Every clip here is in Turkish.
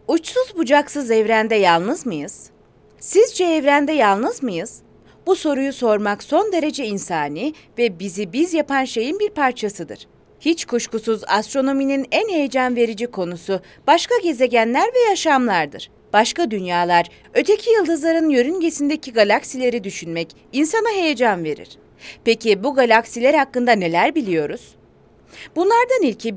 Uçsuz bucaksız evrende yalnız mıyız? Sizce evrende yalnız mıyız? Bu soruyu sormak son derece insani ve bizi biz yapan şeyin bir parçasıdır. Hiç kuşkusuz astronominin en heyecan verici konusu başka gezegenler ve yaşamlardır. Başka dünyalar, öteki yıldızların yörüngesindeki galaksileri düşünmek insana heyecan verir. Peki bu galaksiler hakkında neler biliyoruz? Bunlardan ilki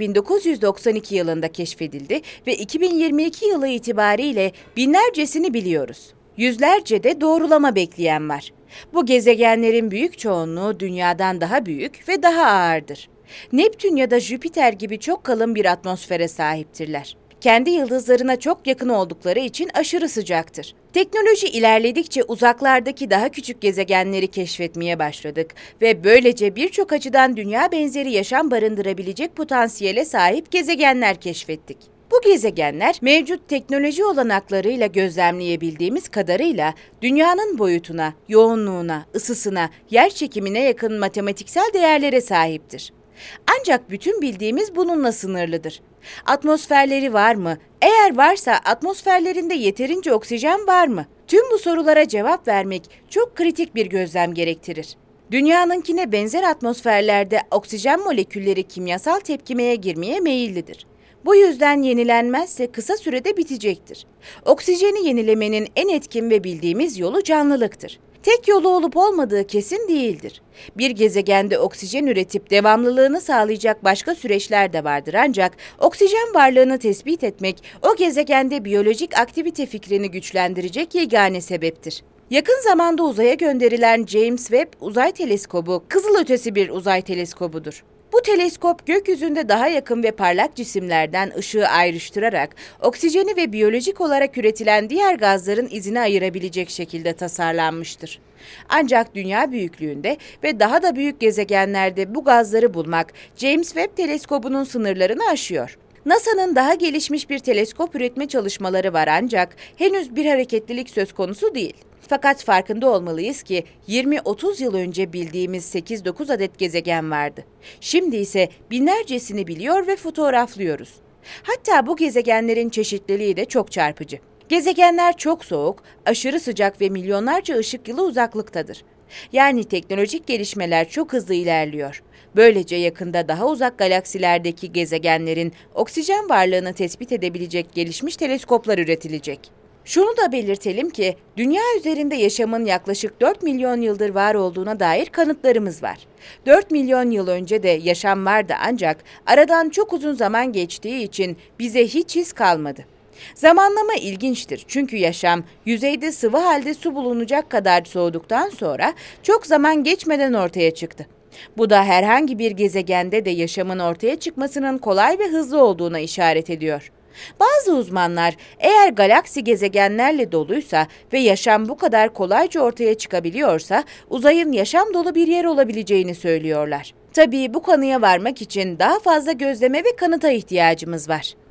1992 yılında keşfedildi ve 2022 yılı itibariyle binlercesini biliyoruz. Yüzlerce de doğrulama bekleyen var. Bu gezegenlerin büyük çoğunluğu Dünya'dan daha büyük ve daha ağırdır. Neptün ya da Jüpiter gibi çok kalın bir atmosfere sahiptirler. Kendi yıldızlarına çok yakın oldukları için aşırı sıcaktır. Teknoloji ilerledikçe uzaklardaki daha küçük gezegenleri keşfetmeye başladık ve böylece birçok açıdan dünya benzeri yaşam barındırabilecek potansiyele sahip gezegenler keşfettik. Bu gezegenler mevcut teknoloji olanaklarıyla gözlemleyebildiğimiz kadarıyla dünyanın boyutuna, yoğunluğuna, ısısına, yerçekimine yakın matematiksel değerlere sahiptir. Ancak bütün bildiğimiz bununla sınırlıdır. Atmosferleri var mı? Eğer varsa atmosferlerinde yeterince oksijen var mı? Tüm bu sorulara cevap vermek çok kritik bir gözlem gerektirir. Dünyanınkine benzer atmosferlerde oksijen molekülleri kimyasal tepkimeye girmeye meyillidir. Bu yüzden yenilenmezse kısa sürede bitecektir. Oksijeni yenilemenin en etkin ve bildiğimiz yolu canlılıktır. Tek yolu olup olmadığı kesin değildir. Bir gezegende oksijen üretip devamlılığını sağlayacak başka süreçler de vardır ancak oksijen varlığını tespit etmek o gezegende biyolojik aktivite fikrini güçlendirecek yegane sebeptir. Yakın zamanda uzaya gönderilen James Webb Uzay Teleskobu kızılötesi bir uzay teleskobudur. Bu teleskop gökyüzünde daha yakın ve parlak cisimlerden ışığı ayrıştırarak oksijeni ve biyolojik olarak üretilen diğer gazların izini ayırabilecek şekilde tasarlanmıştır. Ancak dünya büyüklüğünde ve daha da büyük gezegenlerde bu gazları bulmak James Webb teleskobunun sınırlarını aşıyor. NASA'nın daha gelişmiş bir teleskop üretme çalışmaları var ancak henüz bir hareketlilik söz konusu değil. Fakat farkında olmalıyız ki 20-30 yıl önce bildiğimiz 8-9 adet gezegen vardı. Şimdi ise binlercesini biliyor ve fotoğraflıyoruz. Hatta bu gezegenlerin çeşitliliği de çok çarpıcı. Gezegenler çok soğuk, aşırı sıcak ve milyonlarca ışık yılı uzaklıktadır. Yani teknolojik gelişmeler çok hızlı ilerliyor. Böylece yakında daha uzak galaksilerdeki gezegenlerin oksijen varlığını tespit edebilecek gelişmiş teleskoplar üretilecek. Şunu da belirtelim ki, dünya üzerinde yaşamın yaklaşık 4 milyon yıldır var olduğuna dair kanıtlarımız var. 4 milyon yıl önce de yaşam vardı ancak aradan çok uzun zaman geçtiği için bize hiç iz kalmadı. Zamanlama ilginçtir çünkü yaşam yüzeyde sıvı halde su bulunacak kadar soğuduktan sonra çok zaman geçmeden ortaya çıktı. Bu da herhangi bir gezegende de yaşamın ortaya çıkmasının kolay ve hızlı olduğuna işaret ediyor. Bazı uzmanlar eğer galaksi gezegenlerle doluysa ve yaşam bu kadar kolayca ortaya çıkabiliyorsa uzayın yaşam dolu bir yer olabileceğini söylüyorlar. Tabii bu kanıya varmak için daha fazla gözleme ve kanıta ihtiyacımız var.